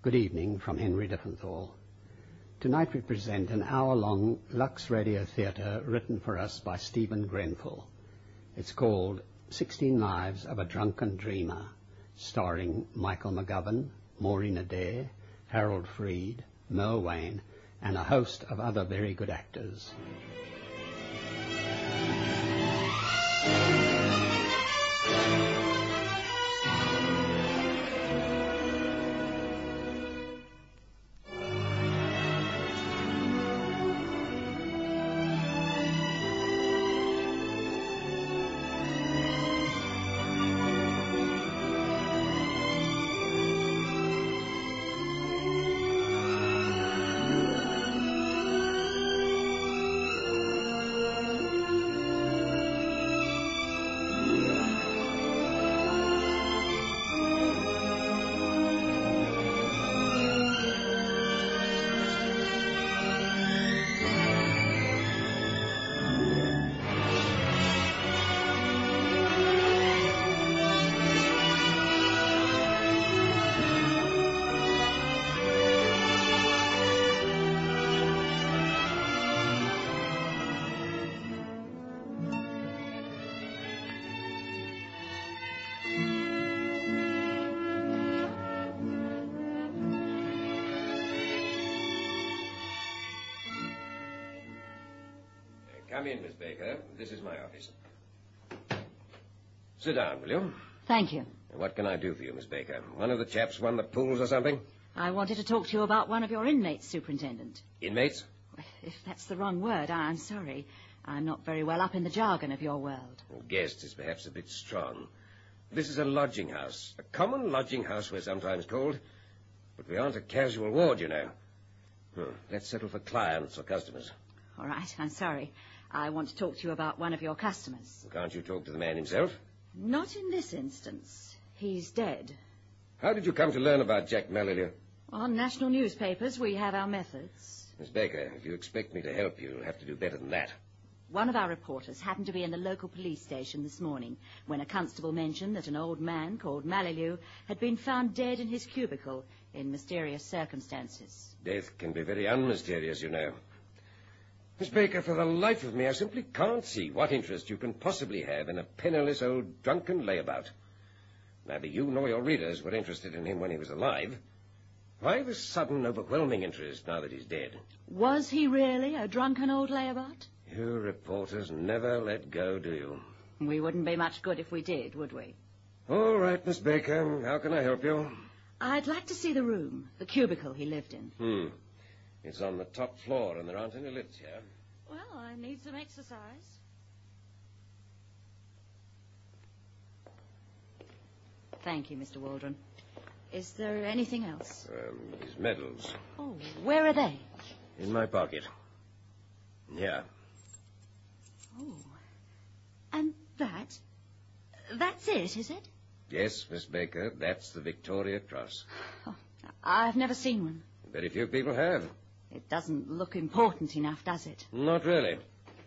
Good evening from Henry Diffenthal. Tonight we present an hour-long Lux Radio Theatre written for us by Stephen Grenfell. It's called 16 Lives of a Drunken Dreamer, starring Michael McGovern, Maureen Adair, Harold Freed, Merle Wayne, and a host of other very good actors. Come in, Miss Baker. This is my office. Sit down, will you? Thank you. What can I do for you, Miss Baker? One of the chaps won the pools or something? I wanted to talk to you about one of your inmates, Superintendent. Inmates? If that's the wrong word, I'm sorry. I'm not very well up in the jargon of your world. Guest is perhaps a bit strong. This is a lodging house. A common lodging house, we're sometimes called. But we aren't a casual ward, you know. Let's settle for clients or customers. All right, I'm sorry. I want to talk to you about one of your customers. Can't you talk to the man himself? Not in this instance. He's dead. How did you come to learn about Jack Malilieu? On national newspapers, we have our methods. Miss Baker, if you expect me to help you, you'll have to do better than that. One of our reporters happened to be in the local police station this morning when a constable mentioned that an old man called Malilieu had been found dead in his cubicle in mysterious circumstances. Death can be very unmysterious, you know. Miss Baker, for the life of me, I simply can't see what interest you can possibly have in a penniless old drunken layabout. Neither you nor your readers were interested in him when he was alive. Why this sudden, overwhelming interest now that he's dead? Was he really a drunken old layabout? You reporters never let go, do you? We wouldn't be much good if we did, would we? All right, Miss Baker. How can I help you? I'd like to see the room, the cubicle he lived in. It's on the top floor, and there aren't any lifts here. Well, I need some exercise. Thank you, Mr. Waldron. Is there anything else? His medals. Oh, where are they? In my pocket. Yeah. Oh. And that? That's it, is it? Yes, Miss Baker, that's the Victoria Cross. Oh, I've never seen one. Very few people have. It doesn't look important enough, does it? Not really.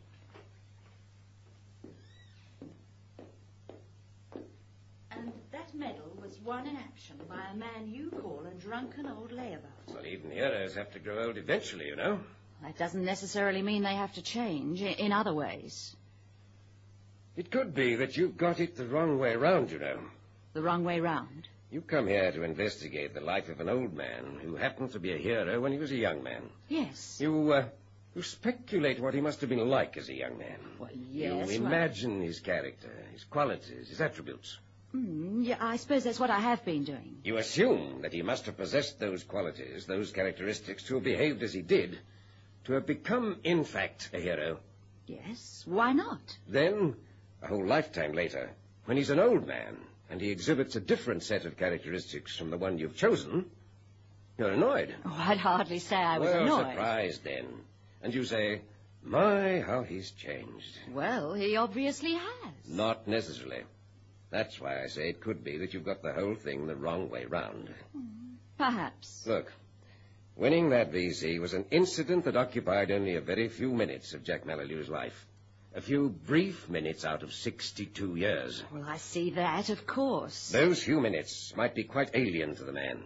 And that medal was won in action by a man you call a drunken old layabout. Well, even heroes have to grow old eventually, you know. That doesn't necessarily mean they have to change in other ways. It could be that you've got it the wrong way round, you know. The wrong way round? You come here to investigate the life of an old man who happened to be a hero when he was a young man. Yes. You speculate what he must have been like as a young man. Well, yes. You imagine his character, his qualities, his attributes. Yeah, I suppose that's what I have been doing. You assume that he must have possessed those qualities, those characteristics, to have behaved as he did, to have become, in fact, a hero. Yes, why not? Then, a whole lifetime later, when he's an old man, and he exhibits a different set of characteristics from the one you've chosen, you're annoyed. Oh, I'd hardly say I was annoyed. Well, surprised then. And you say, my, how he's changed. Well, he obviously has. Not necessarily. That's why I say it could be that you've got the whole thing the wrong way round. Perhaps. Look, winning that VC was an incident that occupied only a very few minutes of Jack Malilieu's life. A few brief minutes out of 62 years. Well, I see that, of course. Those few minutes might be quite alien to the man.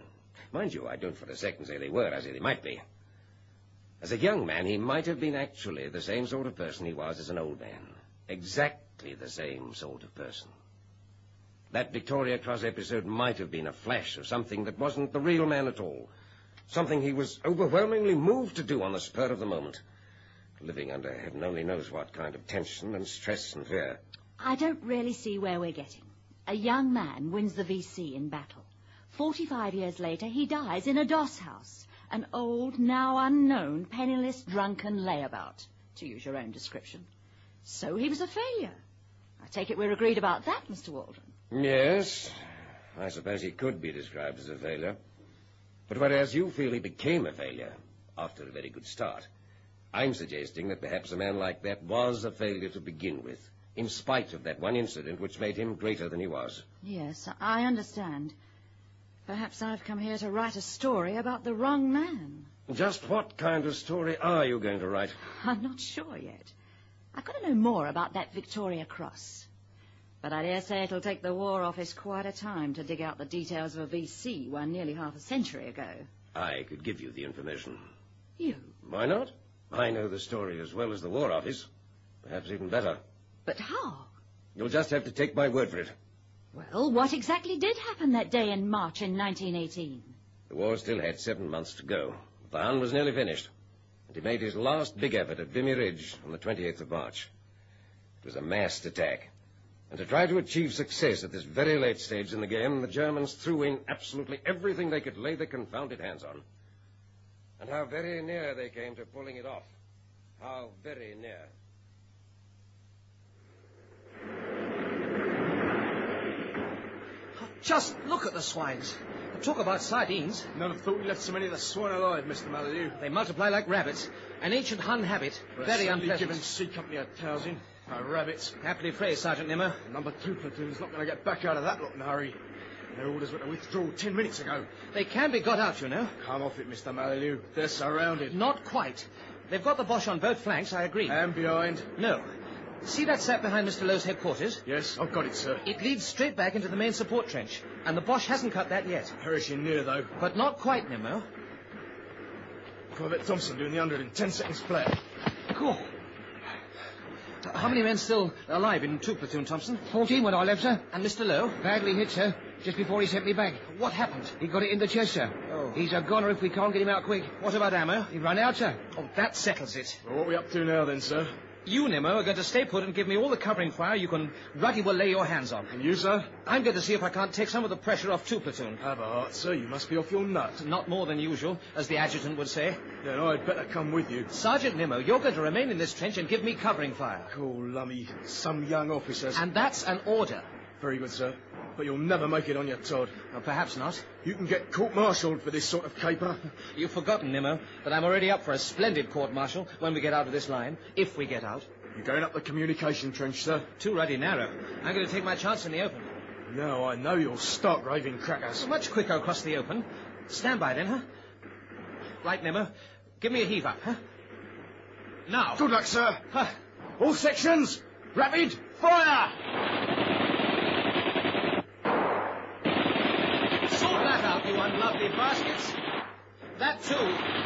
Mind you, I don't for a second say they were, as they might be. As a young man, he might have been actually the same sort of person he was as an old man. Exactly the same sort of person. That Victoria Cross episode might have been a flash of something that wasn't the real man at all. Something he was overwhelmingly moved to do on the spur of the moment. Living under heaven only knows what kind of tension and stress and fear. I don't really see where we're getting. A young man wins the VC in battle. 45 years later, he dies in a doss house. An old, now unknown, penniless, drunken layabout, to use your own description. So he was a failure. I take it we're agreed about that, Mr. Waldron. Yes, I suppose he could be described as a failure. But whereas you feel he became a failure after a very good start, I'm suggesting that perhaps a man like that was a failure to begin with, in spite of that one incident which made him greater than he was. Yes, I understand. Perhaps I've come here to write a story about the wrong man. Just what kind of story are you going to write? I'm not sure yet. I've got to know more about that Victoria Cross. But I dare say it'll take the War Office quite a time to dig out the details of a VC won nearly half a century ago. I could give you the information. You? Why not? I know the story as well as the War Office. Perhaps even better. But how? You'll just have to take my word for it. Well, what exactly did happen that day in March in 1918? The war still had 7 months to go. The Hun was nearly finished, and he made his last big effort at Vimy Ridge on the 28th of March. It was a massed attack. And to try to achieve success at this very late stage in the game, the Germans threw in absolutely everything they could lay their confounded hands on. And how very near they came to pulling it off. How very near. Just look at the swines. Talk about sardines. Never thought we left so many of the swine alive, Mr. Mallew. They multiply like rabbits. An ancient Hun habit. Very unpleasant. Given C Company a housing. Rabbits. Aptly phrased, Sergeant Nimmo. Number 2 platoon's not going to get back out of that lot in a hurry. Their orders were to withdraw 10 minutes ago. They can be got out, you know. Come off it, Mr. Mallew. They're surrounded. Not quite. They've got the Boche on both flanks, I agree. And behind? No. See that sap behind Mr. Lowe's headquarters? Yes, I've got it, sir. It leads straight back into the main support trench, and the Boche hasn't cut that yet. Perishing near, though. But not quite, Nimmo. Private Thompson doing the 100 in 10 seconds flat. Cool. How many men still alive in 2 platoon, Thompson? 14 when I left, sir. And Mr. Lowe? Badly hit, sir. Just before he sent me back. What happened? He got it in the chest, sir. Oh. He's a goner if we can't get him out quick. What about ammo? He run out, sir. Oh, that settles it. Well, what are we up to now, then, sir? You, Nimmo, are going to stay put and give me all the covering fire you can ruddy well lay your hands on. And you, sir? I'm going to see if I can't take some of the pressure off 2 platoon. Have a heart, sir. You must be off your nut. Not more than usual, as the adjutant would say. Then I'd better come with you. Sergeant Nimmo, you're going to remain in this trench and give me covering fire. Cool, lummy. Some young officers. And that's an order. Very good, sir. But you'll never make it on your Todd. Well, perhaps not. You can get court-martialed for this sort of caper. You've forgotten, Nimmo, that I'm already up for a splendid court-martial when we get out of this line, if we get out. You're going up the communication trench, sir. Too ruddy narrow. I'm going to take my chance in the open. Now I know you'll start raving crackers. So much quicker across the open. Stand by then, huh? Right, Nimmo. Give me a heave up, huh? Now. Good luck, sir. Huh. All sections, rapid fire! Sort that out, you unlovely baskets. That too.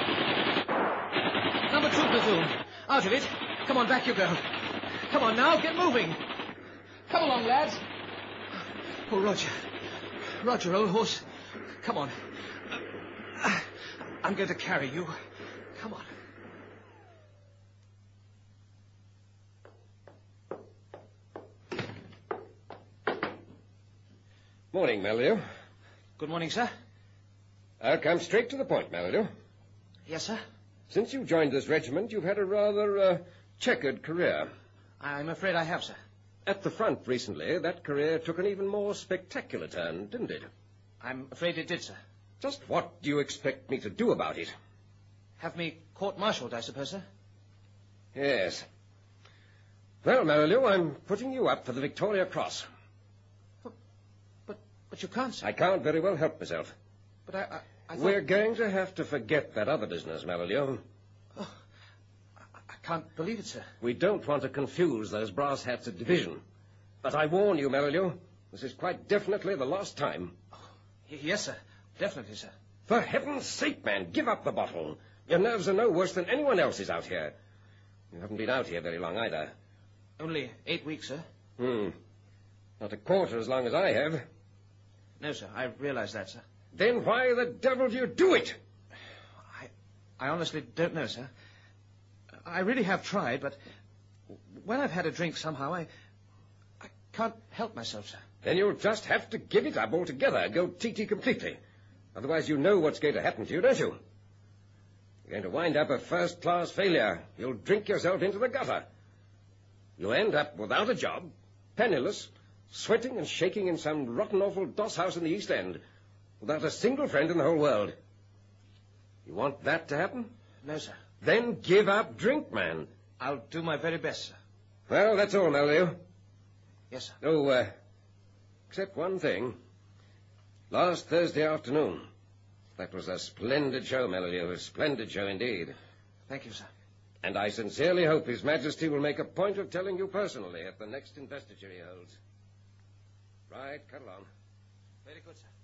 Number 2 platoon. Out of it. Come on, back you go. Come on now, get moving. Come along, lads. Oh, Roger. Roger, old horse. Come on. I'm going to carry you. Come on. Morning, Mallew. Good morning, sir. I'll come straight to the point, Mallew. Yes, sir? Since you joined this regiment, you've had a rather checkered career. I'm afraid I have, sir. At the front recently, that career took an even more spectacular turn, didn't it? I'm afraid it did, sir. Just what do you expect me to do about it? Have me court-martialed, I suppose, sir? Yes. Well, Mallew, I'm putting you up for the Victoria Cross. But you can't, sir. I can't very well help myself. But I thought... We're going to have to forget that other business, Mallew. Oh, I can't believe it, sir. We don't want to confuse those brass hats of division. But I warn you, Mallew, this is quite definitely the last time. Oh, yes, sir. Definitely, sir. For heaven's sake, man, give up the bottle. Your nerves are no worse than anyone else's out here. You haven't been out here very long either. Only 8 weeks, sir. Not a quarter as long as I have. No, sir, I realize that, sir. Then why the devil do you do it? I honestly don't know, sir. I really have tried, but when I've had a drink somehow, I can't help myself, sir. Then you'll just have to give it up altogether, go TT completely. Otherwise you know what's going to happen to you, don't you? You're going to wind up a first-class failure. You'll drink yourself into the gutter. You'll end up without a job, penniless, sweating and shaking in some rotten awful doss house in the East End, without a single friend in the whole world. You want that to happen? No, sir. Then give up drink, man. I'll do my very best, sir. Well, that's all, Melville. Yes, sir. Oh, except one thing. Last Thursday afternoon. That was a splendid show, Melville. A splendid show indeed. Thank you, sir. And I sincerely hope His Majesty will make a point of telling you personally at the next investiture he holds. Right, cut along. Very good, sir.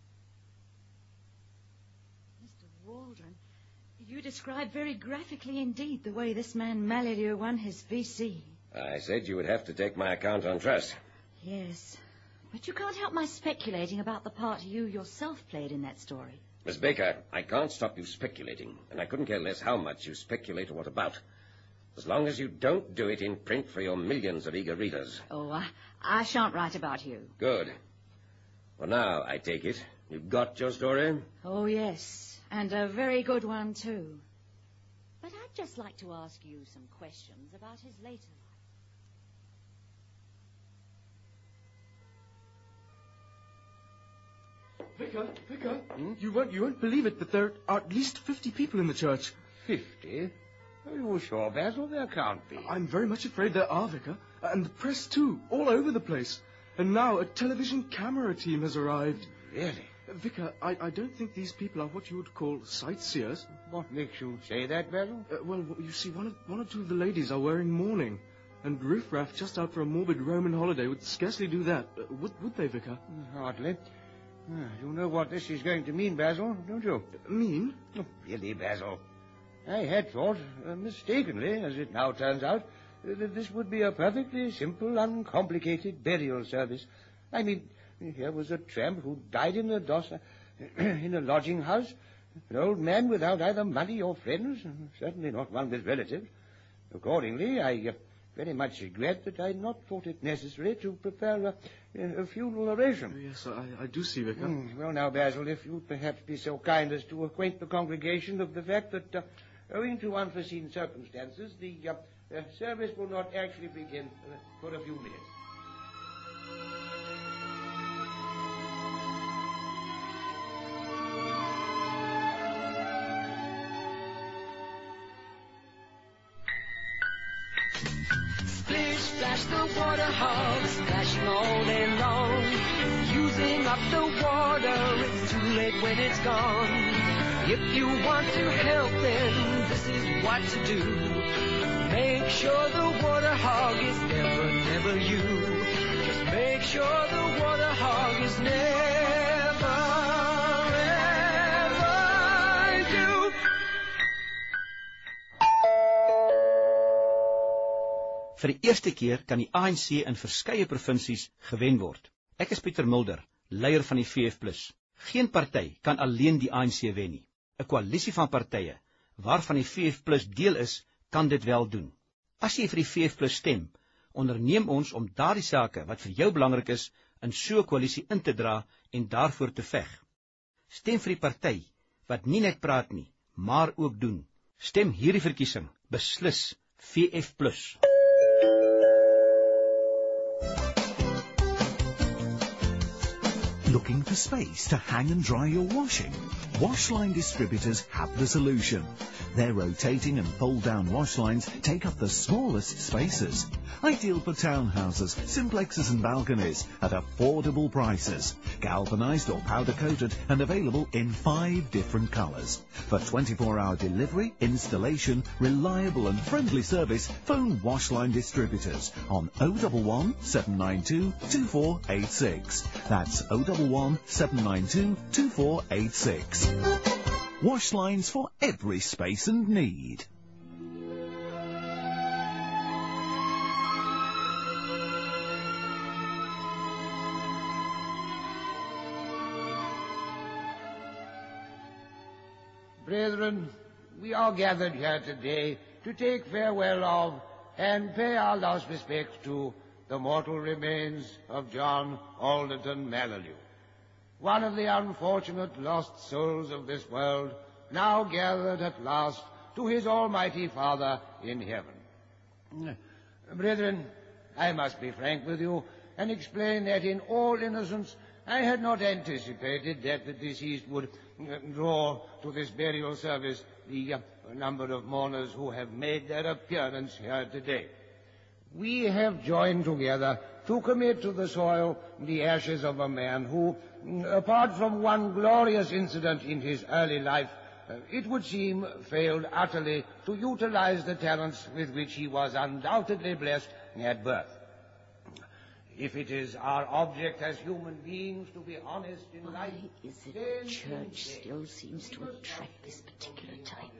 Mr. Waldron, you described very graphically indeed the way this man Malilieu won his VC. I said you would have to take my account on trust. Yes, but you can't help my speculating about the part you yourself played in that story. Miss Baker, I can't stop you speculating, and I couldn't care less how much you speculate or what about. As long as you don't do it in print for your millions of eager readers. Oh, I shan't write about you. Good. Well, now, I take it, you've got your story? Oh, yes, and a very good one, too. But I'd just like to ask you some questions about his later life. Vicar, you won't believe it, but there are at least 50 people in the church. 50? Are you sure, Basil? There can't be. I'm very much afraid there are, Vicar. And the press, too, all over the place. And now a television camera team has arrived. Really? Vicar, I don't think these people are what you would call sightseers. What makes you say that, Basil? Well, you see, one or two of the ladies are wearing mourning. And riffraff just out for a morbid Roman holiday would scarcely do that. Would they, Vicar? Hardly. You know what this is going to mean, Basil, don't you? Mean? Oh, really, Basil. I had thought, mistakenly, as it now turns out, that this would be a perfectly simple, uncomplicated burial service. I mean, here was a tramp who died in a in a lodging house, an old man without either money or friends, certainly not one with relatives. Accordingly, I very much regret that I had not thought it necessary to prepare a funeral oration. Yes, I do see, Vicar. Well, now, Basil, if you'd perhaps be so kind as to acquaint the congregation of the fact that, owing to unforeseen circumstances, the service will not actually begin for a few minutes. Splash the water hog, splashing all day long. Using up the water, it's too late when it's gone. If you want to help them, this is what to do. Make sure the water hog is never you. Just make sure the water hog is never, ever you. Vir die eerste keer kan die ANC in verskeie provinsies gewen word. Ek is Pieter Mulder, leier van die VF+. Geen party kan alleen die ANC wen nie. 'n Koalisie van partye, waarvan die VF+ deel is, kan dit wel doen. As jy vir die VF+ stem, onderneem ons om daardie sake wat vir jou belangrik is, in so 'n koalisie in te dra en daarvoor te veg. Stem vir die party wat nie net praat nie, maar ook doen. Stem hierdie verkiesing, beslis VF+. Looking for space to hang and dry your washing? Washline distributors have the solution. Their rotating and fold-down wash lines take up the smallest spaces. Ideal for townhouses, simplexes and balconies at affordable prices. Galvanized or powder coated and available in 5 different colours. For 24-hour delivery, installation, reliable and friendly service, phone Washline Distributors on 011 792 2486. That's 011 792 2486. Wash lines for every space and need. Brethren, we are gathered here today to take farewell of and pay our last respects to the mortal remains of John Alderton Mallew, one of the unfortunate lost souls of this world, now gathered at last to his Almighty Father in heaven. Brethren, I must be frank with you and explain that in all innocence I had not anticipated that the deceased would draw to this burial service the number of mourners who have made their appearance here today. We have joined together to commit to the soil the ashes of a man who, apart from one glorious incident in his early life, it would seem failed utterly to utilize the talents with which he was undoubtedly blessed at birth. If it is our object as human beings to be honest in life... Why is it the church still seems to attract this particular type?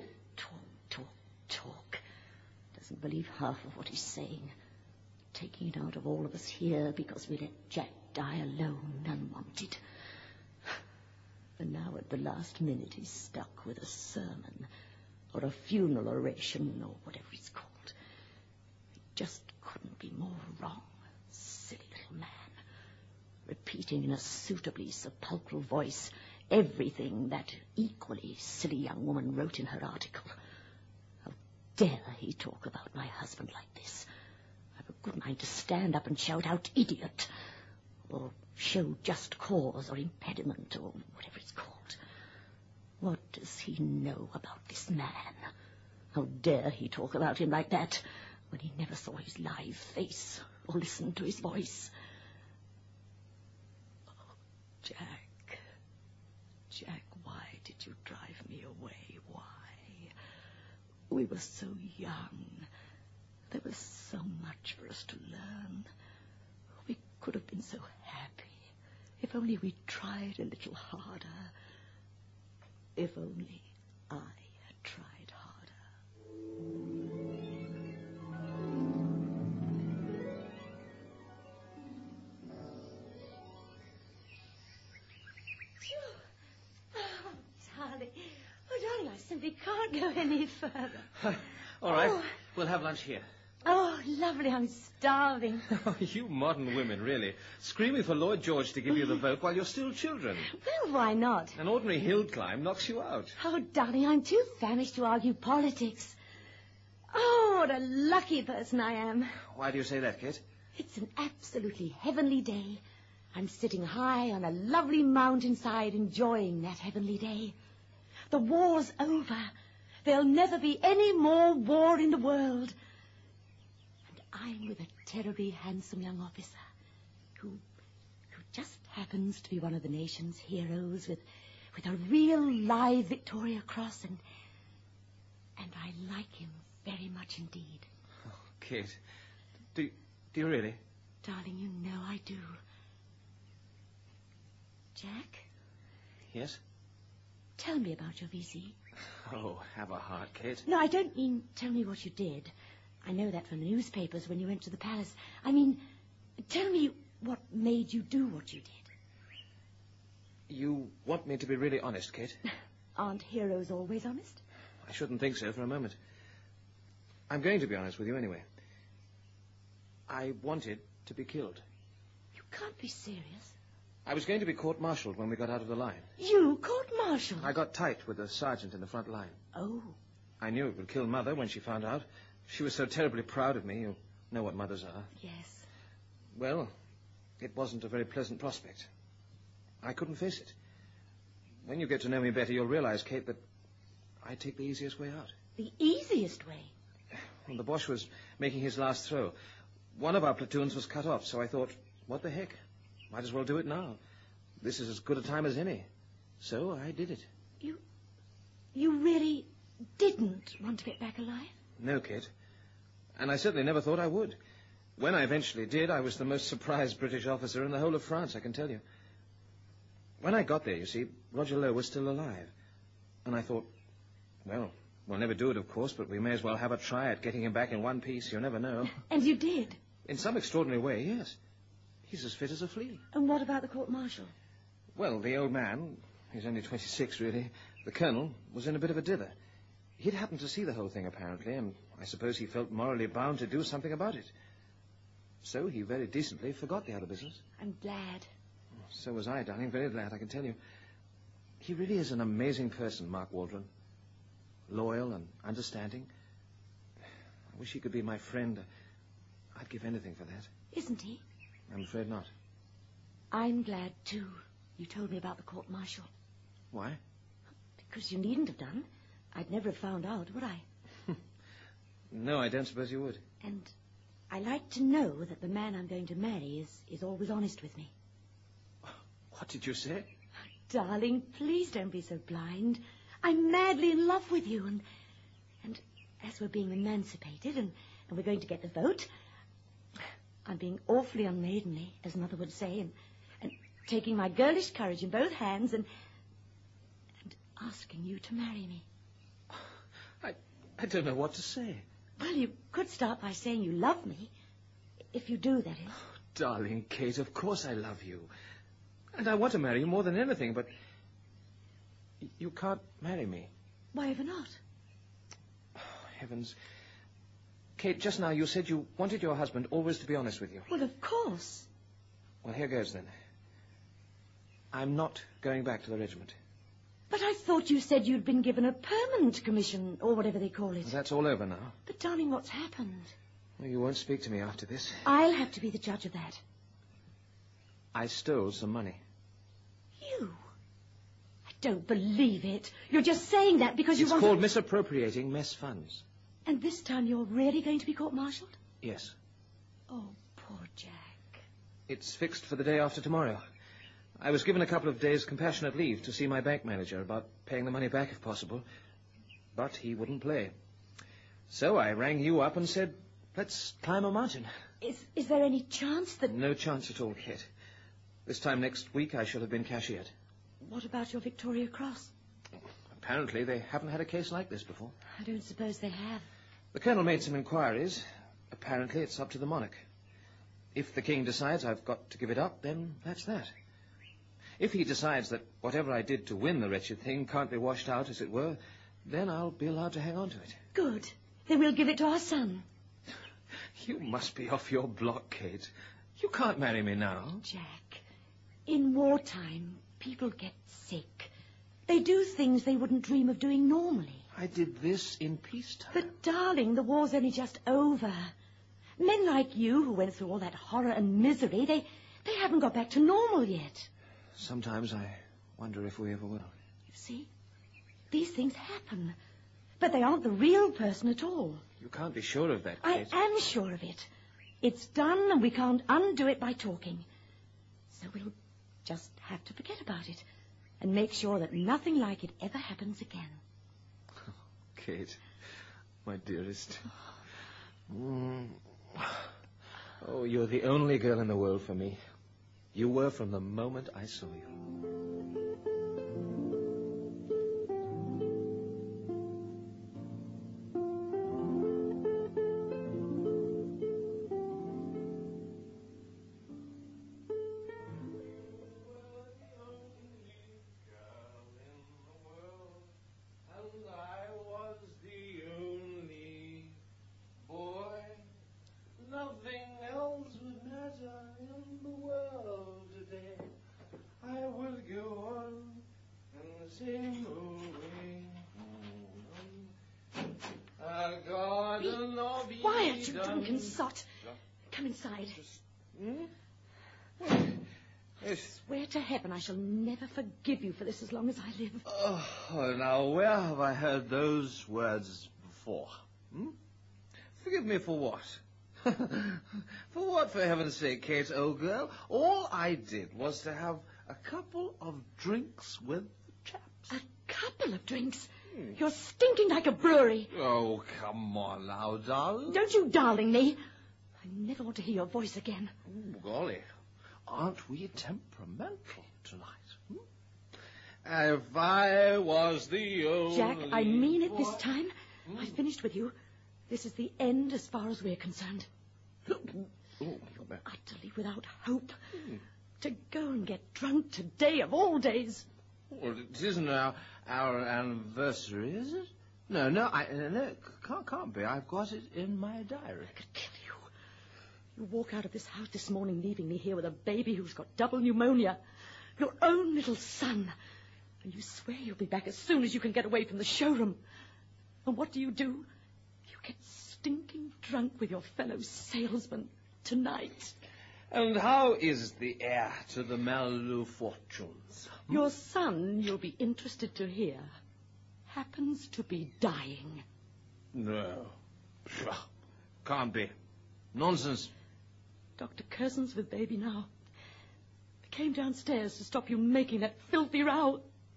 Talk. Doesn't believe half of what he's saying. Taking it out of all of us here because we let Jack die alone, unwanted. And now at the last minute he's stuck with a sermon or a funeral oration or whatever it's called. It just couldn't be more wrong. Silly little man, repeating in a suitably sepulchral voice everything that equally silly young woman wrote in her article. How dare he talk about my husband like this? I've a good mind to stand up and shout out idiot, or show just cause or impediment or whatever it's called. What does he know about this man? How dare he talk about him like that when he never saw his live face or listened to his voice? Oh, Jack, why did you drive me away? Why? We were so young. There was so much for us to learn. We could have been so happy if only we tried a little harder. If only I had tried harder. Darling, I simply can't go any further. All right, we'll have lunch here. Oh, lovely, I'm starving. You modern women, really. Screaming for Lloyd George to give you the vote while you're still children. Well, why not? An ordinary hill climb knocks you out. Oh, darling, I'm too famished to argue politics. Oh, what a lucky person I am. Why do you say that, Kate? It's an absolutely heavenly day. I'm sitting high on a lovely mountainside enjoying that heavenly day. The war's over. There'll never be any more war in the world. And I'm with a terribly handsome young officer who just happens to be one of the nation's heroes with a real live Victoria Cross, and I like him very much indeed. Oh, Kate, do you really? Darling, you know I do. Jack? Yes? Tell me about your VC. Oh, have a heart, Kate. No, I don't mean tell me what you did. I know that from the newspapers when you went to the palace. I mean, tell me what made you do what you did. You want me to be really honest, Kate? Aren't heroes always honest? I shouldn't think so for a moment. I'm going to be honest with you anyway. I wanted to be killed. You can't be serious. I was going to be court-martialed when we got out of the line. You court-martialed? I got tight with the sergeant in the front line. Oh. I knew it would kill Mother when she found out. She was so terribly proud of me. You know what mothers are. Yes. Well, it wasn't a very pleasant prospect. I couldn't face it. When you get to know me better, you'll realize, Kate, that I take the easiest way out. The easiest way? Well, the Boche was making his last throw. One of our platoons was cut off, so I thought, what the heck? Might as well do it now. This is as good a time as any. So I did it. You really didn't want to get back alive? No, Kate. And I certainly never thought I would. When I eventually did, I was the most surprised British officer in the whole of France, I can tell you. When I got there, you see, Roger Lowe was still alive. And I thought, well, we'll never do it, of course, but we may as well have a try at getting him back in one piece. You never know. And you did? In some extraordinary way, yes. He's as fit as a flea. And what about the court-martial? Well, the old man, he's only 26, really, the colonel, was in a bit of a dither. He'd happened to see the whole thing, apparently, and I suppose he felt morally bound to do something about it. So he very decently forgot the other business. I'm glad. So was I, darling. Very glad, I can tell you. He really is an amazing person, Mark Waldron. Loyal and understanding. I wish he could be my friend. I'd give anything for that. Isn't he? I'm afraid not. I'm glad, too. You told me about the court-martial. Why? Because you needn't have done. I'd never have found out, would I? No, I don't suppose you would. And I like to know that the man I'm going to marry is always honest with me. What did you say? Darling, please don't be so blind. I'm madly in love with you, and as we're being emancipated and we're going to get the vote, I'm being awfully unmaidenly, as Mother would say, and taking my girlish courage in both hands and asking you to marry me. I don't know what to say. Well, you could start by saying you love me. If you do, that is. Oh, darling Kate, of course I love you. And I want to marry you more than anything, but you can't marry me. Why ever not? Oh, heavens. Kate, just now you said you wanted your husband always to be honest with you. Well, of course. Well, here goes then. I'm not going back to the regiment. But I thought you said you'd been given a permanent commission, or whatever they call it. Well, that's all over now. But, darling, what's happened? Well, you won't speak to me after this. I'll have to be the judge of that. I stole some money. You? I don't believe it. You're just saying that because you want... It's called misappropriating mess funds. And this time you're really going to be court-martialed? Yes. Oh, poor Jack. It's fixed for the day after tomorrow. I was given a couple of days' compassionate leave to see my bank manager about paying the money back if possible. But he wouldn't play. So I rang you up and said, let's climb a mountain. Is there any chance that... No chance at all, Kate. This time next week I shall have been cashiered. What about your Victoria Cross? Apparently they haven't had a case like this before. I don't suppose they have. The Colonel made some inquiries. Apparently it's up to the monarch. If the King decides I've got to give it up, then that's that. If he decides that whatever I did to win the wretched thing can't be washed out, as it were, then I'll be allowed to hang on to it. Good. Then we'll give it to our son. You must be off your block, Kate. You can't marry me now. Jack, in wartime, people get sick. They do things they wouldn't dream of doing normally. I did this in peacetime. But, darling, the war's only just over. Men like you, who went through all that horror and misery, they haven't got back to normal yet. Sometimes I wonder if we ever will. You see, these things happen. But they aren't the real person at all. You can't be sure of that, Kate. I am sure of it. It's done, and we can't undo it by talking. So we'll just have to forget about it and make sure that nothing like it ever happens again. Kate, my dearest. Oh, you're the only girl in the world for me. You were from the moment I saw you. Quiet, you drunken sot. Come inside. I swear to heaven I shall never forgive you for this as long as I live. Oh, now, where have I heard those words before? Forgive me for what? For what, for heaven's sake, Kate, old girl? All I did was to have a couple of drinks with the chaps. A couple of drinks? You're stinking like a brewery. Oh, come on now, darling. Don't you darling me. I never want to hear your voice again. Oh, golly. Aren't we temperamental tonight? If I was the only... Jack, I mean it this time. I've finished with you. This is the end as far as we're concerned. You're utterly without hope. To go and get drunk today of all days. Well, it isn't our anniversary, is it? No, it can't be. I've got it in my diary. I could kill you. You walk out of this house this morning leaving me here with a baby who's got double pneumonia. Your own little son. And you swear you'll be back as soon as you can get away from the showroom. And what do? You get stinking drunk with your fellow salesman tonight. And how is the heir to the Malaloo fortunes? Your son, you'll be interested to hear, happens to be dying. No. Can't be. Nonsense. Dr. Curzon's with baby now. He came downstairs to stop you making that filthy row.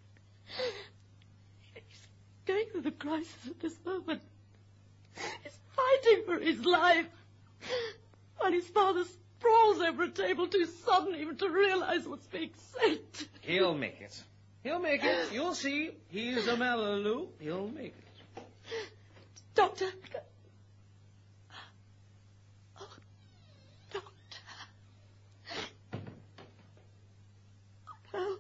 He's going through the crisis at this moment. He's fighting for his life. While his father sprawls over a table too sudden even to realize what's being said. He'll make it. He'll make it. You'll see. He's a Malaloo. He'll make it. Doctor. Oh, Doctor. No.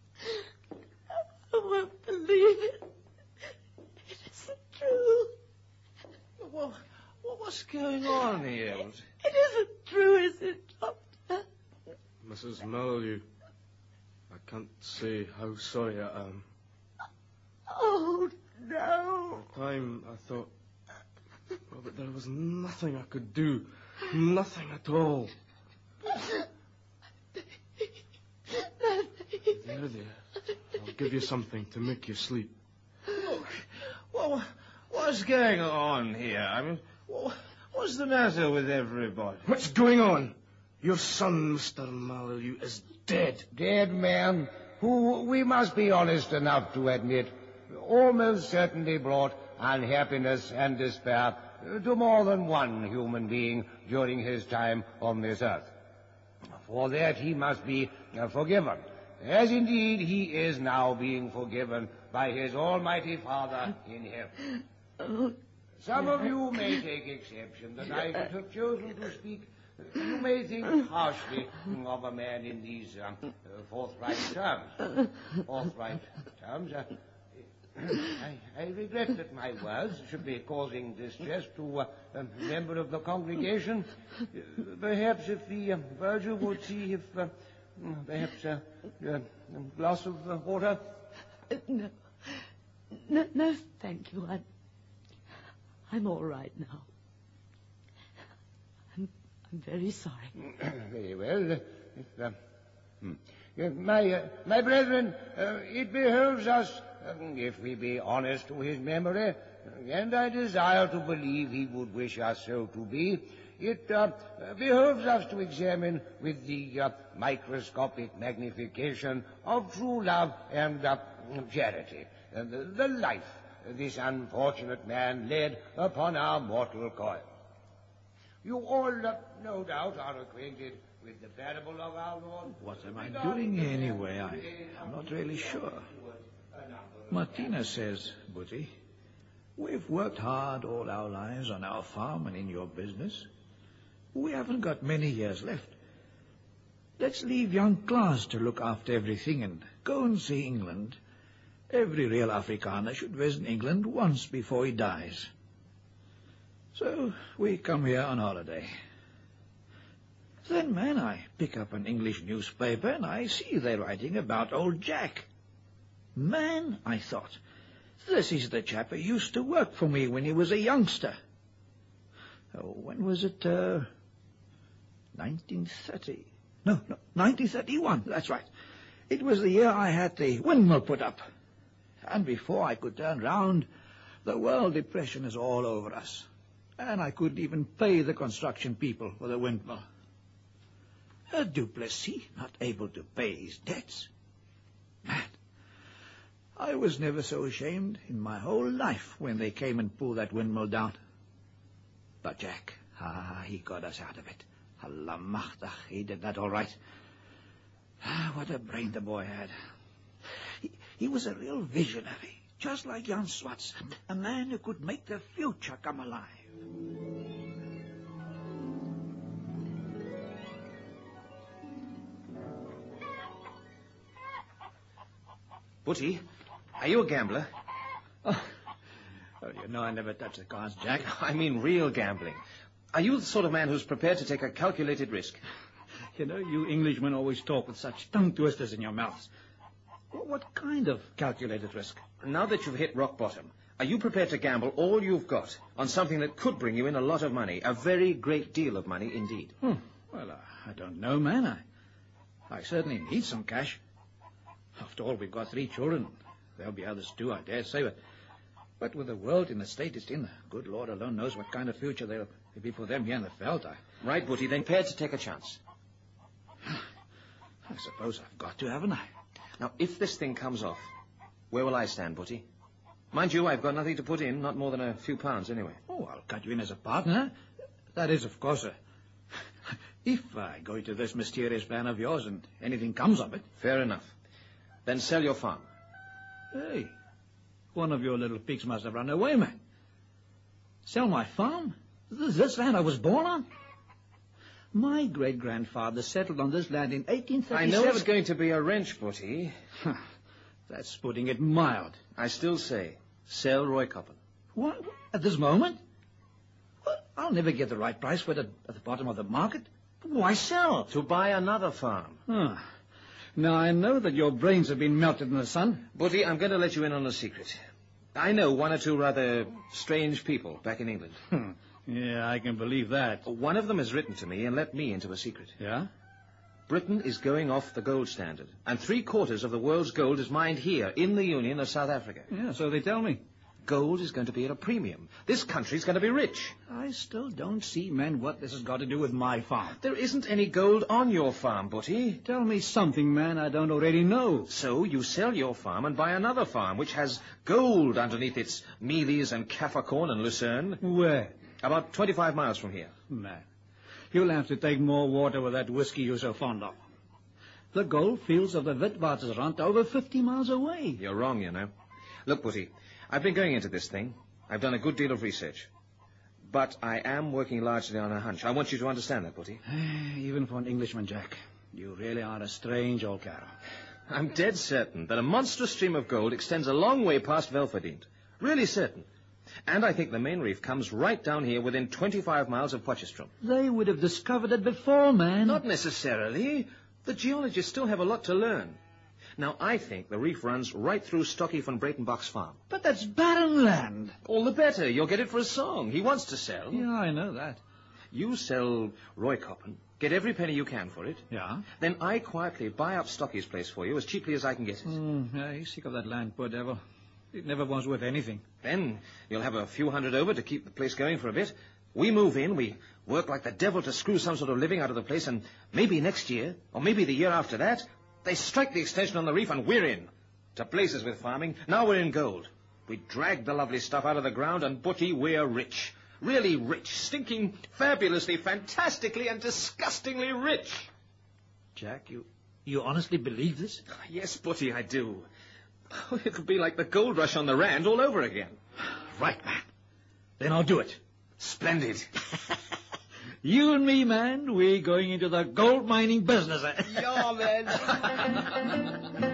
I won't believe it. It isn't true. Well, what's going on here? It isn't true, is it, Doctor? Mrs. Malaloo, I can't say how sorry I am. Oh, no. At the time, I thought... Well, but there was nothing I could do. Nothing at all. There. I'll give you something to make you sleep. Look, well, what's going on here? I mean, what's the matter with everybody? What's going on? Your son, Mr. Malaloo, is dead. Dead man, who we must be honest enough to admit, almost certainly brought unhappiness and despair to more than one human being during his time on this earth. For that he must be forgiven, as indeed he is now being forgiven by his Almighty Father in heaven. Some of you may take exception that I should have chosen to speak. You may think harshly of a man in these forthright terms. Forthright terms. I regret that my words should be causing distress to a member of the congregation. Perhaps if the Virgil would see if perhaps a glass of water. No, thank you. I'm all right now. I'm very sorry. Very well. My brethren, it behoves us, if we be honest to his memory, and I desire to believe he would wish us so to be, it behoves us to examine with the microscopic magnification of true love and charity the life this unfortunate man led upon our mortal coil. You all, no doubt, are acquainted with the parable of our Lord. What am I doing here anyway? I'm not really sure. Martina says, Booty, we've worked hard all our lives on our farm and in your business. We haven't got many years left. Let's leave young Klaas to look after everything and go and see England. Every real Afrikaner should visit England once before he dies. So we come here on holiday. Then, man, I pick up an English newspaper and I see they're writing about old Jack. Man, I thought, this is the chap who used to work for me when he was a youngster. Oh, when was it? 1930. No, 1931, that's right. It was the year I had the windmill put up. And before I could turn round, the world depression is all over us. And I couldn't even pay the construction people for the windmill. A Duplessis not able to pay his debts. Man, I was never so ashamed in my whole life when they came and pulled that windmill down. But Jack, he got us out of it. Allemachtig, he did that all right. What a brain the boy had. He was a real visionary, just like Jan Swartz, a man who could make the future come alive. Butty, are you a gambler? Oh, you know I never touch the cards, Jack. I mean real gambling. Are you the sort of man who's prepared to take a calculated risk? You know, you Englishmen always talk with such tongue twisters in your mouths. What kind of calculated risk? Now that you've hit rock bottom, are you prepared to gamble all you've got on something that could bring you in a lot of money, a very great deal of money indeed? Well, I don't know, man. I certainly need some cash. After all, we've got 3 children. There'll be others too, I dare say. But with the world in the state it's in, the good Lord alone knows what kind of future there'll be for them here in the veld. Right, Butty, then prepared to take a chance. I suppose I've got to, haven't I? Now, if this thing comes off, where will I stand, Butty? Mind you, I've got nothing to put in, not more than a few pounds anyway. Oh, I'll cut you in as a partner. That is, of course, if I go into this mysterious plan of yours and anything comes of it. Fair enough. Then sell your farm. Hey, one of your little pigs must have run away, man. Sell my farm? This land I was born on? My great-grandfather settled on this land in 1837. I know it's going to be a wrench, Butty. That's putting it mild. I still say, sell Roykoppen. What? At this moment? Well, I'll never get the right price for it at the bottom of the market. Why sell? To buy another farm. Now, I know that your brains have been melted in the sun. Butty, I'm going to let you in on a secret. I know 1 or 2 rather strange people back in England. Yeah, I can believe that. One of them has written to me and let me into a secret. Yeah? Britain is going off the gold standard, and 3/4 of the world's gold is mined here in the Union of South Africa. Yeah, so they tell me. Gold is going to be at a premium. This country's going to be rich. I still don't see, man, what this has got to do with my farm. There isn't any gold on your farm, Butty. Tell me something, man, I don't already know. So you sell your farm and buy another farm, which has gold underneath its mealies and Kaffir corn and lucerne. Where? About 25 miles from here. Man, you'll have to take more water with that whiskey you're so fond of. The gold fields of the Witwatersrand are over 50 miles away. You're wrong, you know. Look, Butty, I've been going into this thing. I've done a good deal of research. But I am working largely on a hunch. I want you to understand that, Butty. Even for an Englishman, Jack, you really are a strange old cow. I'm dead certain that a monstrous stream of gold extends a long way past Velverdiend. Really certain. And I think the main reef comes right down here within 25 miles of Potchefstroom. They would have discovered it before, man. Not necessarily. The geologists still have a lot to learn. Now, I think the reef runs right through Stocky van Breitenbach's farm. But that's barren land. All the better. You'll get it for a song. He wants to sell. Yeah, I know that. You sell Roykoppen, get every penny you can for it. Yeah? Then I quietly buy up Stocky's place for you as cheaply as I can get it. Yeah, he's sick of that land, poor devil. It never was worth anything. Then you'll have a few hundred over to keep the place going for a bit. We move in, we work like the devil to screw some sort of living out of the place, and maybe next year, or maybe the year after that, they strike the extension on the reef and we're in. To places with farming, now we're in gold. We drag the lovely stuff out of the ground, and Butty, we're rich. Really rich. Stinking, fabulously, fantastically, and disgustingly rich. Jack, you honestly believe this? Yes, Butty, I do. It'll be like the gold rush on the Rand all over again. Right, man. Then I'll do it. Splendid. You and me, man, we're going into the gold mining business. Yeah, man.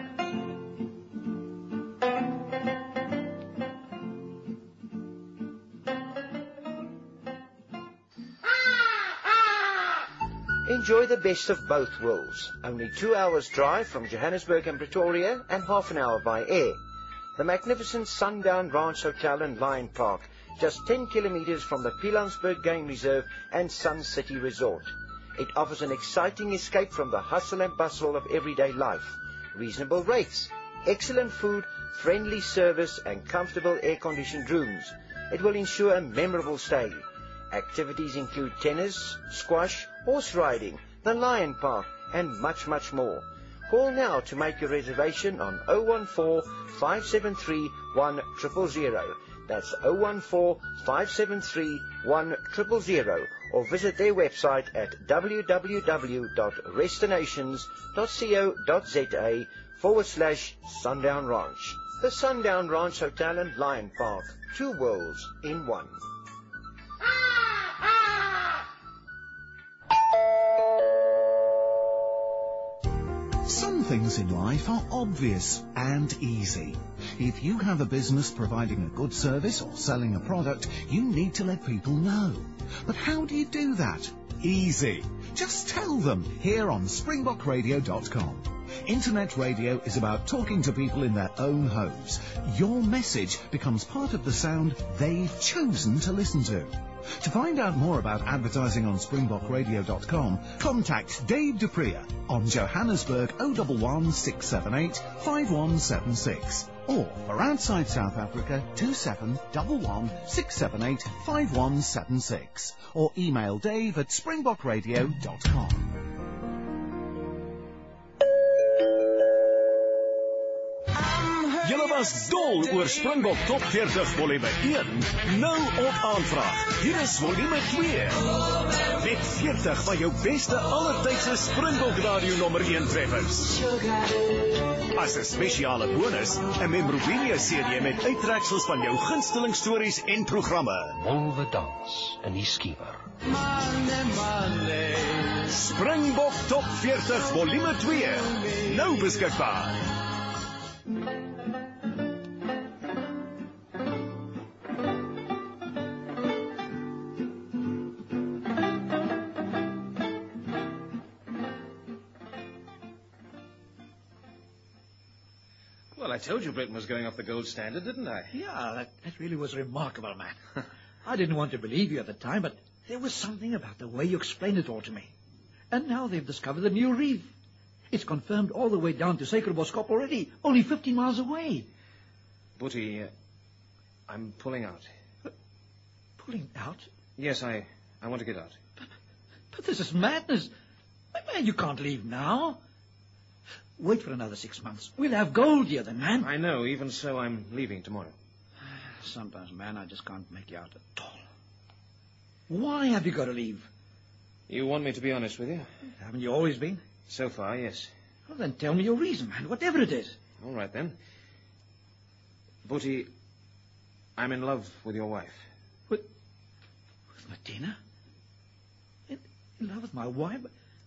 Enjoy the best of both worlds. Only 2 hours drive from Johannesburg and Pretoria and half an hour by air. The magnificent Sundown Ranch Hotel and Lion Park, just 10 kilometers from the Pilanesberg Game Reserve and Sun City Resort. It offers an exciting escape from the hustle and bustle of everyday life. Reasonable rates, excellent food, friendly service and comfortable air-conditioned rooms. It will ensure a memorable stay. Activities include tennis, squash, horse riding, the Lion Park, and much, much more. Call now to make your reservation on 014-573-1000. That's 014-573-1000, or visit their website at www.restinations.co.za/Sundown Ranch. The Sundown Ranch Hotel and Lion Park. 2 worlds in one. Some things in life are obvious and easy. If you have a business providing a good service or selling a product, you need to let people know. But how do you do that? Easy. Just tell them here on SpringbokRadio.com. Internet radio is about talking to people in their own homes. Your message becomes part of the sound they've chosen to listen to. To find out more about advertising on SpringbokRadio.com, contact Dave Dupree on Johannesburg 011 678 5176. Or for outside South Africa, 2711 678 5176. Or email Dave at SpringbokRadio.com. Julle was dol oor Springbok Top 40 volume 1. Nou op aanvraag. Hier is volume 2. Met 40 van jou beste allertydse Springbok Radio nommer 1 treffers. As 'n spesiale bonus, 'n memorabilia CD met uittreksels van jou gunsteling stories en programme. Wolwe dans in die skiewer. Springbok Top 40 volume 2. Nou beskikbaar. Well, I told you Britain was going off the gold standard, didn't I? Yeah, that really was remarkable, man. I didn't want to believe you at the time, but there was something about the way you explained it all to me. And now they've discovered the new reef. It's confirmed all the way down to Suikerbos already, only 15 miles away. Boetie, I'm pulling out. Pulling out? Yes, I want to get out. But this is madness. Man, you can't leave now. Wait for another 6 months. We'll have gold here then, man. I know. Even so, I'm leaving tomorrow. Sometimes, man, I just can't make you out at all. Why have you got to leave? You want me to be honest with you? Haven't you always been? So far, yes. Well, then tell me your reason, man, whatever it is. All right, then. Boetie, I'm in love with your wife. With Martina? In love with my wife?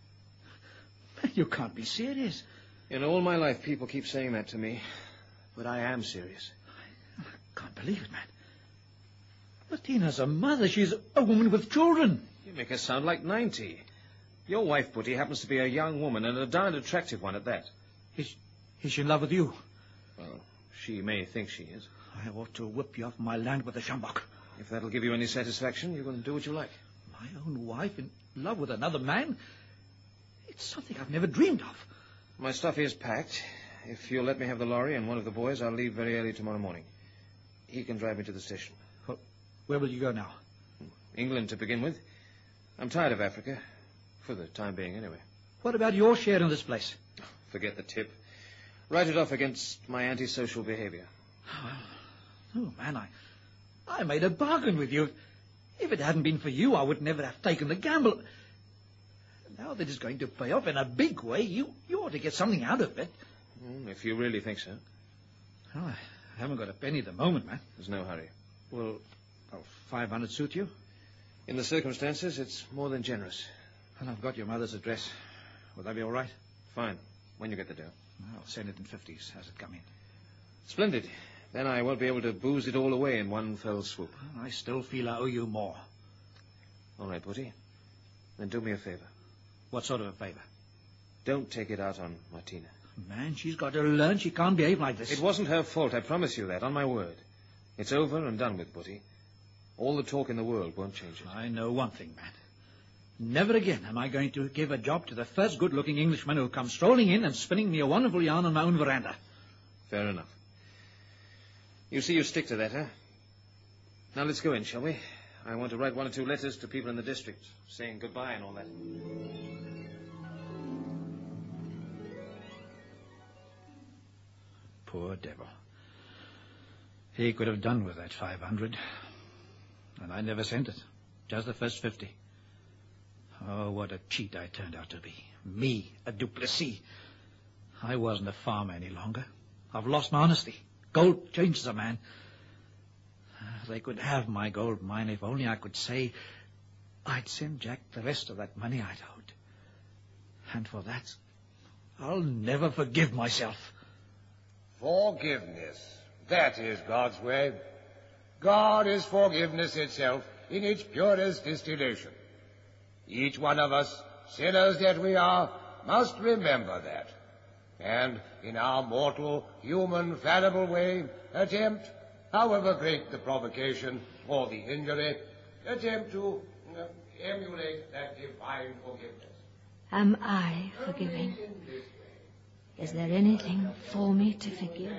Man, you can't be serious. In all my life, people keep saying that to me. But I am serious. I can't believe it, man. Martina's a mother. She's a woman with children. You make her sound like 90. Your wife, Boetie, happens to be a young woman, and a darned attractive one at that. Is she in love with you? Well, she may think she is. I ought to whip you off my land with a sjambok. If that'll give you any satisfaction, you can do what you like. My own wife in love with another man? It's something I've never dreamed of. My stuff is packed. If you'll let me have the lorry and one of the boys, I'll leave very early tomorrow morning. He can drive me to the station. Well, where will you go now? England to begin with. I'm tired of Africa. For the time being, anyway. What about your share in this place? Forget the tip. Write it off against my antisocial behavior. Oh, man, I made a bargain with you. If it hadn't been for you, I would never have taken the gamble. Now that it's going to pay off in a big way, you ought to get something out of it. If you really think so. Oh, I haven't got a penny at the moment, man. There's no hurry. Well, 500 suit you? In the circumstances, it's more than generous. Well, I've got your mother's address. Will that be all right? Fine. When you get the dough. I'll send it in 50s as it come in. Splendid. Then I won't be able to booze it all away in one fell swoop. I still feel I owe you more. All right, Boetie. Then do me a favor. What sort of a favor? Don't take it out on Martina. Man, she's got to learn she can't behave like this. It wasn't her fault, I promise you that, on my word. It's over and done with, Boetie. All the talk in the world won't change it. I know one thing, man. Never again am I going to give a job to the first good-looking Englishman who comes strolling in and spinning me a wonderful yarn on my own veranda. Fair enough. You see you stick to that, huh? Now let's go in, shall we? I want to write 1 or 2 letters to people in the district, saying goodbye and all that. Poor devil. He could have done with that 500. And I never sent it. Just the first 50. Oh, what a cheat I turned out to be. Me, a Duplessis. I wasn't a farmer any longer. I've lost my honesty. Gold changes a man. They could have my gold mine if only I could say I'd send Jack the rest of that money I'd owed. And for that, I'll never forgive myself. Forgiveness. That is God's way. God is forgiveness itself in its purest distillation. Each one of us, sinners that we are, must remember that. And in our mortal, human, fallible way, attempt, however great the provocation or the injury, attempt to emulate that divine forgiveness. Am I forgiving? Is there anything for me to forgive?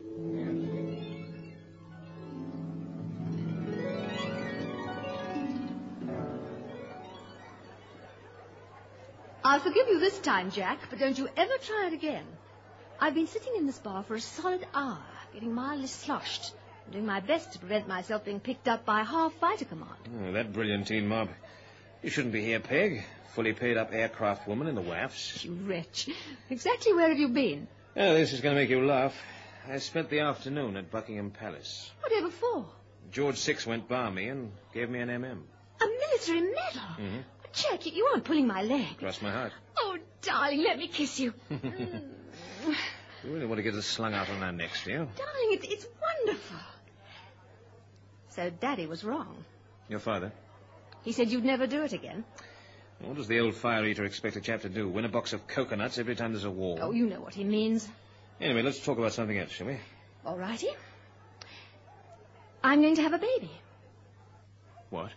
I'll forgive you this time, Jack, but don't you ever try it again. I've been sitting in this bar for a solid hour, getting mildly sloshed, and doing my best to prevent myself being picked up by a half-fighter command. Oh, that brilliantine mob. You shouldn't be here, Peg. Fully paid-up aircraft woman in the WAFs. You wretch. Exactly where have you been? Oh, this is going to make you laugh. I spent the afternoon at Buckingham Palace. Whatever for? George VI went by me and gave me an MM. A military medal? Mm-hmm. Jack, you aren't pulling my leg. Cross my heart. Oh, darling, let me kiss you. You really want to get us slung out on our necks, do you? Darling, it's wonderful. So Daddy was wrong. Your father? He said you'd never do it again. What does the old fire-eater expect a chap to do? Win a box of coconuts every time there's a war? Oh, you know what he means. Anyway, let's talk about something else, shall we? All righty. I'm going to have a baby. What?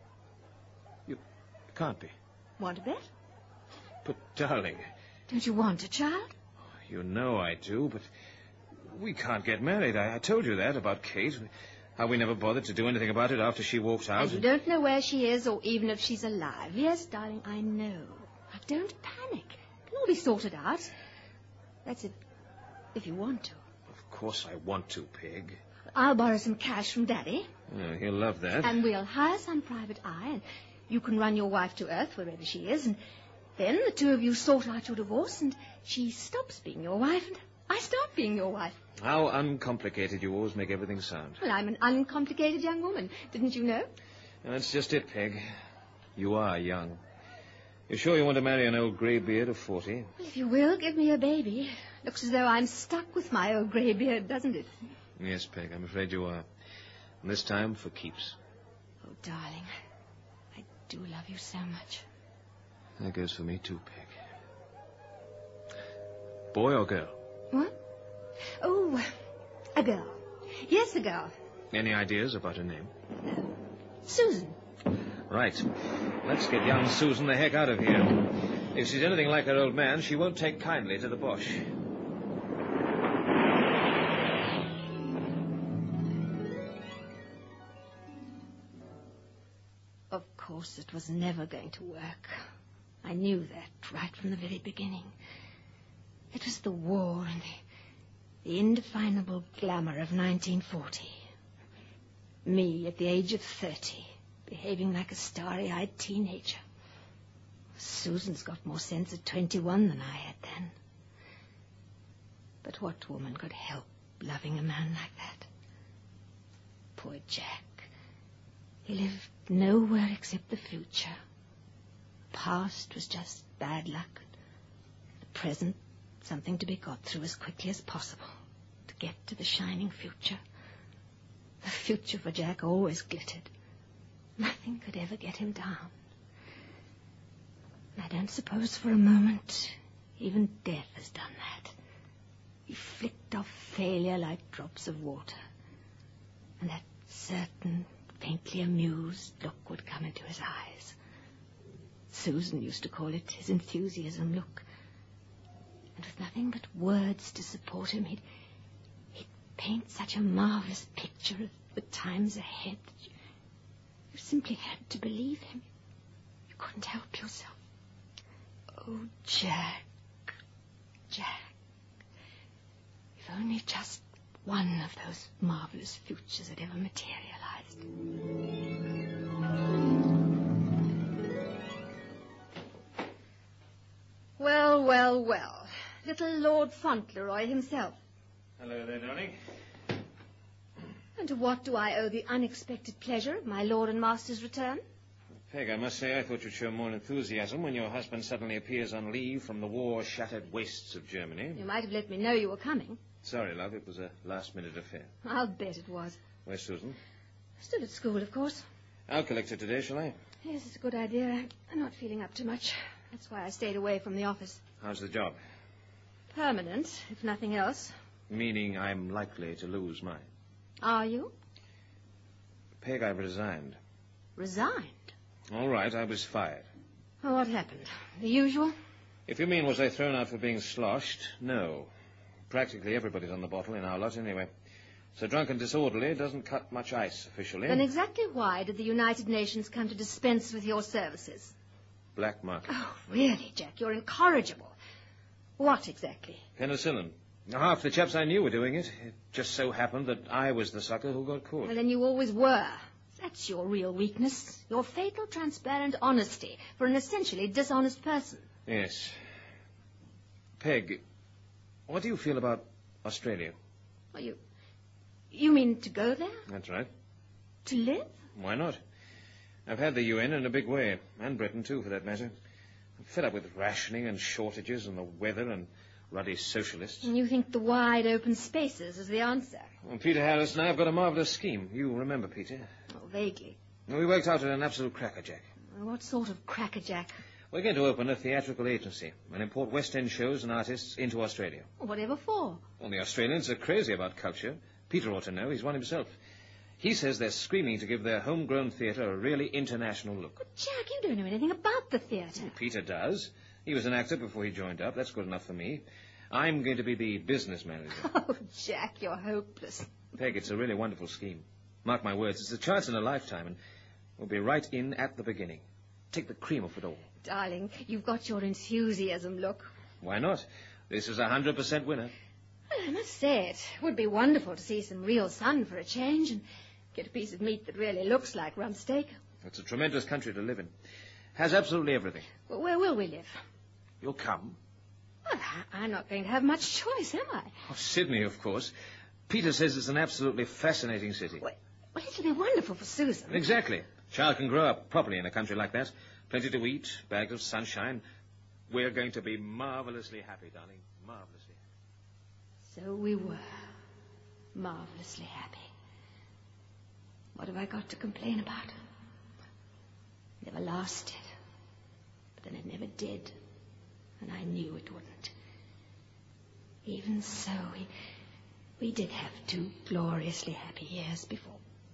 You can't be. Want to bet? But, darling... Don't you want a child? You know I do, but we can't get married. I told you that about Kate. How we never bothered to do anything about it after she walked out. And you don't know where she is or even if she's alive. Yes, darling, I know. Now, don't panic. It'll all be sorted out. That's it, if you want to. Of course I want to, Peg. I'll borrow some cash from Daddy. Oh, he'll love that. And we'll hire some private eye, and you can run your wife to earth wherever she is, and then the two of you sort out your divorce, and she stops being your wife, and I start being your wife. How uncomplicated you always make everything sound. Well, I'm an uncomplicated young woman. Didn't you know? And that's just it, Peg. You are young. You sure you want to marry an old greybeard of 40? Well, if you will, give me a baby. Looks as though I'm stuck with my old greybeard, doesn't it? Yes, Peg, I'm afraid you are. And this time for keeps. Oh, darling, I do love you so much. That goes for me too, Peg. Boy or girl? What? Oh, a girl. Yes, a girl. Any ideas about her name? Susan. Right. Let's get young Susan the heck out of here. If she's anything like her old man, she won't take kindly to the Boche. Of course, it was never going to work. I knew that right from the very beginning. It was the war and the indefinable glamour of 1940. Me, at the age of 30, behaving like a starry-eyed teenager. Susan's got more sense at 21 than I had then. But what woman could help loving a man like that? Poor Jack. He lived nowhere except the future. The past was just bad luck. The present, something to be got through as quickly as possible to get to the shining future. The future for Jack always glittered. Nothing could ever get him down. And I don't suppose for a moment even death has done that. He flicked off failure like drops of water. And that certain, faintly amused look would come into his eyes. Susan used to call it his enthusiasm look. And with nothing but words to support him, he'd paint such a marvelous picture of the times ahead. You simply had to believe him. You couldn't help yourself. Oh, Jack. Jack. If only just one of those marvelous futures had ever materialized. Well, well, well. Little Lord Fauntleroy himself. Hello there, darling. And to what do I owe the unexpected pleasure of my lord and master's return? Peg, I must say I thought you'd show more enthusiasm when your husband suddenly appears on leave from the war-shattered wastes of Germany. You might have let me know you were coming. Sorry, love, it was a last-minute affair. I'll bet it was. Where's Susan? Still at school, of course. I'll collect her today, shall I? Yes, it's a good idea. I'm not feeling up too much. That's why I stayed away from the office. How's the job? Permanent, if nothing else. Meaning I'm likely to lose mine. Are you? Peg, I've resigned. Resigned? All right, I was fired. Oh, what happened? The usual? If you mean was I thrown out for being sloshed, no. Practically everybody's on the bottle in our lot anyway. So drunk and disorderly doesn't cut much ice officially. Then exactly why did the United Nations come to dispense with your services? Black market. Oh, really, Jack, you're incorrigible. What exactly? Penicillin. Half the chaps I knew were doing it. It just so happened that I was the sucker who got caught. Well, then you always were. That's your real weakness. Your fatal, transparent honesty for an essentially dishonest person. Yes. Peg, what do you feel about Australia? Well, you mean to go there? That's right. To live? Why not? I've had the UN in a big way, and Britain too, for that matter. I'm fed up with rationing and shortages and the weather and ruddy socialists. And you think the wide open spaces is the answer? Well, Peter Harris and I have got a marvellous scheme. You remember, Peter? Oh, vaguely. We worked out an absolute crackerjack. What sort of crackerjack? We're going to open a theatrical agency and import West End shows and artists into Australia. Whatever for? Well, the Australians are crazy about culture. Peter ought to know. He's one himself. He says they're screaming to give their homegrown theatre a really international look. But, Jack, you don't know anything about the theatre. Peter does. He was an actor before he joined up. That's good enough for me. I'm going to be the business manager. Oh, Jack, you're hopeless. Peg, it's a really wonderful scheme. Mark my words, it's a chance in a lifetime, and we'll be right in at the beginning. Take the cream off it all. Darling, you've got your enthusiasm look. Why not? This is a 100% winner. Well, I must say, it would be wonderful to see some real sun for a change and get a piece of meat that really looks like rump steak. It's a tremendous country to live in. Has absolutely everything. Well, where will we live? You'll come. Well, I'm not going to have much choice, am I? Oh, Sydney, of course. Peter says it's an absolutely fascinating city. Well, it'll be wonderful for Susan. Exactly. Child can grow up properly in a country like that. Plenty to eat, bags of sunshine. We're going to be marvellously happy, darling. Marvellously happy. So we were. Marvelously happy. What have I got to complain about? Never lasted. But then it never did. And I knew it wouldn't. Even so, we did have 2 gloriously happy years before.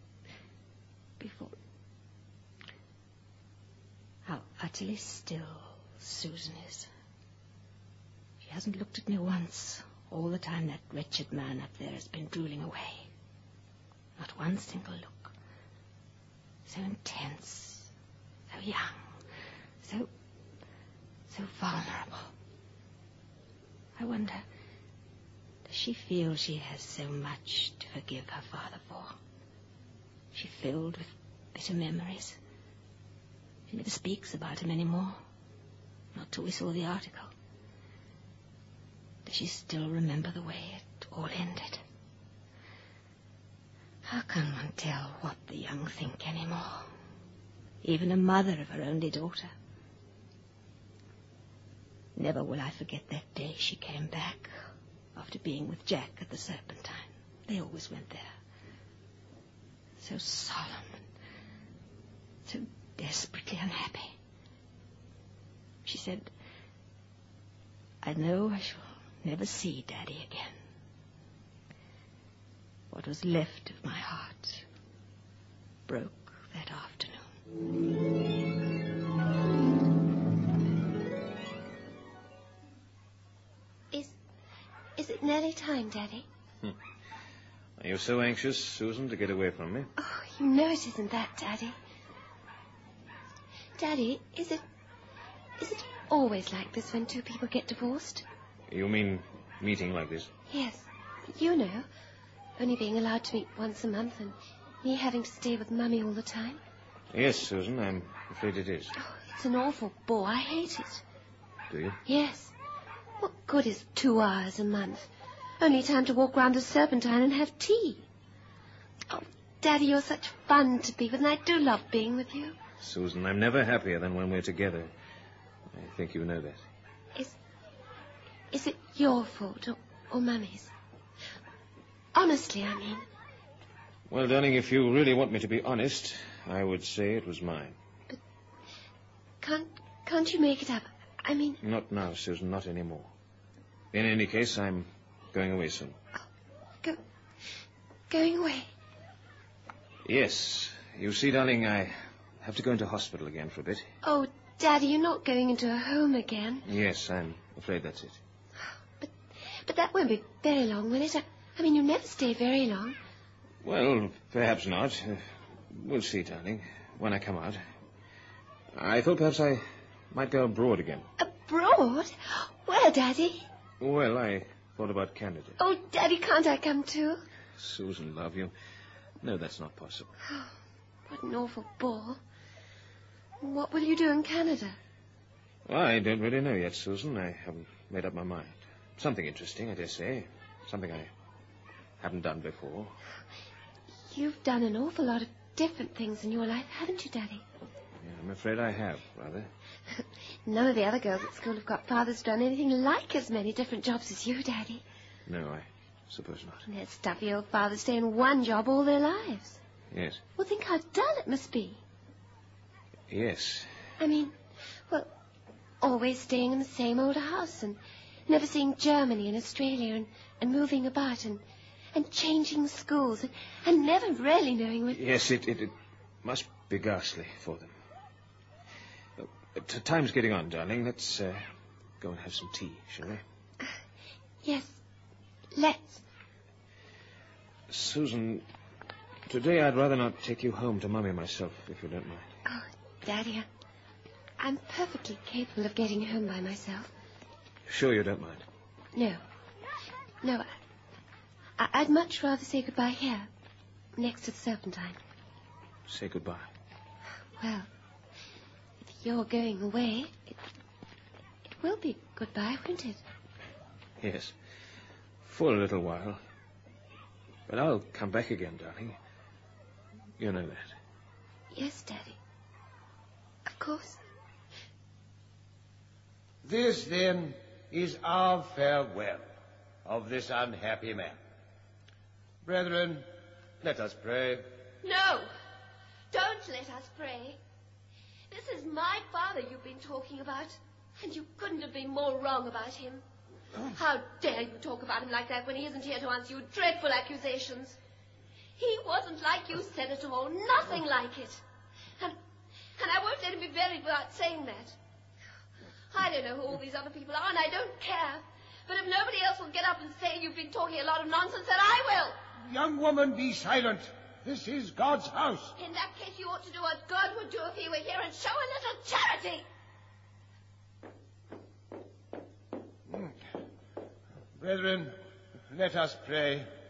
How utterly still Susan is. She hasn't looked at me once all the time that wretched man up there has been drooling away. Not one single look. So intense, so young, so vulnerable. I wonder, does she feel she has so much to forgive her father for? Is she filled with bitter memories? She never speaks about him anymore. Not till we saw the article. Does she still remember the way it all ended? How can one tell what the young think anymore? Even a mother of her only daughter. Never will I forget that day she came back after being with Jack at the Serpentine. They always went there. So solemn and so desperately unhappy. She said, I know I shall never see Daddy again. What was left of my heart broke that afternoon. Is it nearly time, Daddy? Are you so anxious, Susan, to get away from me? Oh, you know it isn't that, Daddy. Daddy, is it always like this when two people get divorced? You mean meeting like this? Yes. You know, only being allowed to meet once a month and me having to stay with Mummy all the time. Yes, Susan, I'm afraid it is. Oh, it's an awful bore. I hate it. Do you? Yes. What good is 2 hours a month? Only time to walk round the Serpentine and have tea. Oh, Daddy, you're such fun to be with, and I do love being with you. Susan, I'm never happier than when we're together. I think you know that. Is it your fault or Mummy's? Honestly, I mean. Well, darling, if you really want me to be honest, I would say it was mine. But can't you make it up? I mean... Not now, Susan, not anymore. In any case, I'm going away soon. Oh, going away? Yes. You see, darling, I have to go into hospital again for a bit. Oh, Daddy, you're not going into a home again. Yes, I'm afraid that's it. But that won't be very long, will it? I mean, you never stay very long. Well, perhaps not. We'll see, darling, when I come out. I thought perhaps I might go abroad again. Abroad? Where, Daddy? Well, I thought about Canada. Oh, Daddy, can't I come too? Susan, love you. No, that's not possible. Oh, what an awful bore. What will you do in Canada? Well, I don't really know yet, Susan. I haven't made up my mind. Something interesting, I dare say. Something I haven't done before. You've done an awful lot of different things in your life, haven't you, Daddy? Yeah, I'm afraid I have, rather. None of the other girls at school have got fathers who've done anything like as many different jobs as you, Daddy. No, I suppose not. And their stuffy old fathers stay in one job all their lives. Yes. Well, think how dull it must be. Yes. I mean, well, always staying in the same old house and never seeing Germany and Australia and moving about and changing schools and never really knowing what... Yes, it must be ghastly for them. Time's getting on, darling. Let's go and have some tea, shall we? Yes, let's. Susan, today I'd rather not take you home to Mummy myself, if you don't mind. Oh, Daddy, I'm perfectly capable of getting home by myself. Sure you don't mind? No, I'd much rather say goodbye here, next to the Serpentine. Say goodbye? Well, if you're going away, it will be goodbye, won't it? Yes, for a little while. But I'll come back again, darling. You know that. Yes, Daddy. Of course. This, then, is our farewell of this unhappy man. Brethren, let us pray. No! Don't let us pray. This is my father you've been talking about, and you couldn't have been more wrong about him. How dare you talk about him like that when he isn't here to answer you dreadful accusations? He wasn't like you said at all, nothing like it. And I won't let him be buried without saying that. I don't know who all these other people are, and I don't care. But if nobody else will get up and say you've been talking a lot of nonsense, then I will. Young woman, be silent. This is God's house. In that case, you ought to do what God would do if he were here and show a little charity. Brethren, let us pray.